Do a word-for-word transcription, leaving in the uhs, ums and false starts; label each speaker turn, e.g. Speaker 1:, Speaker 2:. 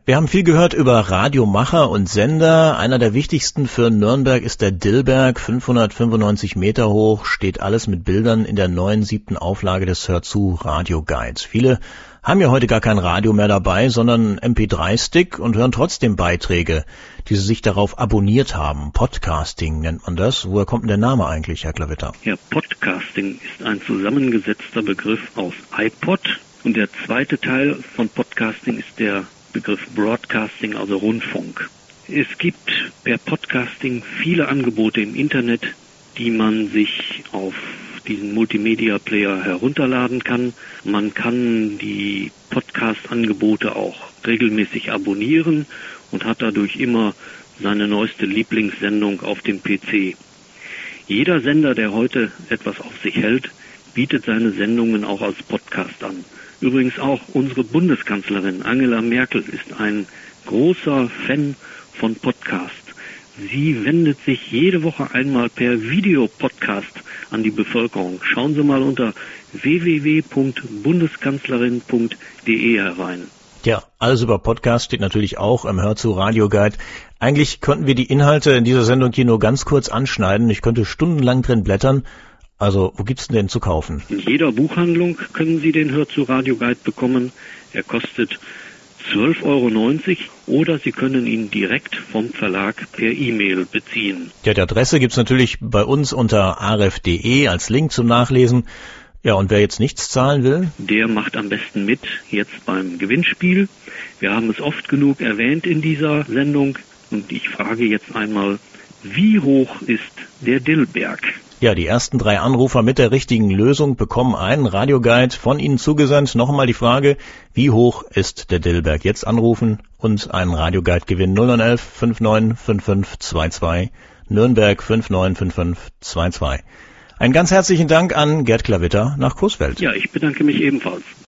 Speaker 1: Wir haben viel gehört über Radiomacher und Sender. Einer der wichtigsten für Nürnberg ist der Dillberg, fünfhundertfünfundneunzig Meter hoch, steht alles mit Bildern in der neuen siebten Auflage des Hör zu Radio Guides. Viele haben ja heute gar kein Radio mehr dabei, sondern M P drei Stick und hören trotzdem Beiträge, die sie sich darauf abonniert haben. Podcasting nennt man das. Woher kommt denn der Name eigentlich, Herr Klavitter?
Speaker 2: Ja, Podcasting ist ein zusammengesetzter Begriff aus iPod und der zweite Teil von Podcasting ist der Begriff Broadcasting, also Rundfunk. Es gibt per Podcasting viele Angebote im Internet, die man sich auf diesen Multimedia-Player herunterladen kann. Man kann die Podcast-Angebote auch regelmäßig abonnieren und hat dadurch immer seine neueste Lieblingssendung auf dem P C. Jeder Sender, der heute etwas auf sich hält, bietet seine Sendungen auch als Podcast an. Übrigens auch unsere Bundeskanzlerin Angela Merkel ist ein großer Fan von Podcast. Sie wendet sich jede Woche einmal per Videopodcast an die Bevölkerung. Schauen Sie mal unter w w w punkt bundeskanzlerin punkt d e herein.
Speaker 1: Ja, alles über Podcast steht natürlich auch im Hör zu Radio Guide. Eigentlich konnten wir die Inhalte in dieser Sendung hier nur ganz kurz anschneiden. Ich könnte stundenlang drin blättern. Also, wo gibt's denn zu kaufen?
Speaker 2: In jeder Buchhandlung können Sie den Hör zu Radio Guide bekommen. Er kostet zwölf Euro neunzig oder Sie können ihn direkt vom Verlag per E-Mail beziehen.
Speaker 1: Ja, die Adresse gibt's natürlich bei uns unter aref punkt de als Link zum Nachlesen. Ja, und wer jetzt nichts zahlen will?
Speaker 2: Der macht am besten mit jetzt beim Gewinnspiel. Wir haben es oft genug erwähnt in dieser Sendung und ich frage jetzt einmal, wie hoch ist der Dillberg?
Speaker 1: Ja, die ersten drei Anrufer mit der richtigen Lösung bekommen einen Radioguide von Ihnen zugesandt. Noch einmal die Frage, wie hoch ist der Dillberg? Jetzt anrufen und einen Radioguide gewinnen. null neun eins fünf neun fünf fünf zwei zwei, Nürnberg fünf neun fünf fünf zwei zwei. Einen ganz herzlichen Dank an Gerd Klavitter nach Coesfeld.
Speaker 2: Ja, ich bedanke mich ebenfalls.